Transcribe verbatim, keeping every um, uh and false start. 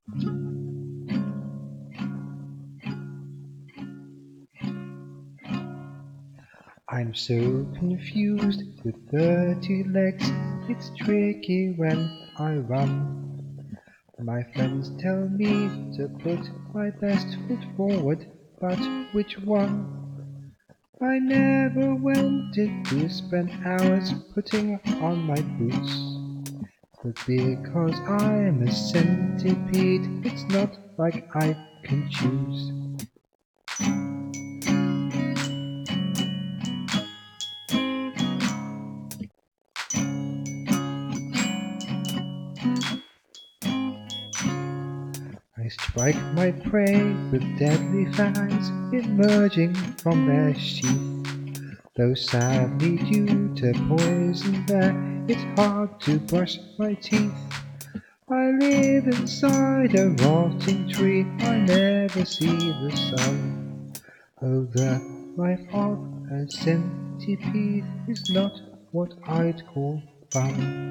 I'm so confused with thirty legs, it's tricky when I run. My friends tell me to put my best foot forward, but which one? I never wanted to spend hours putting on my boots, but because I'm a centipede, it's not like I can choose. I strike my prey with deadly fangs emerging from their sheath. Though sadly due to poison there, it's hard to brush my teeth. I live inside a rotting tree, I never see the sun. Oh, the life of a centipede is not what I'd call fun.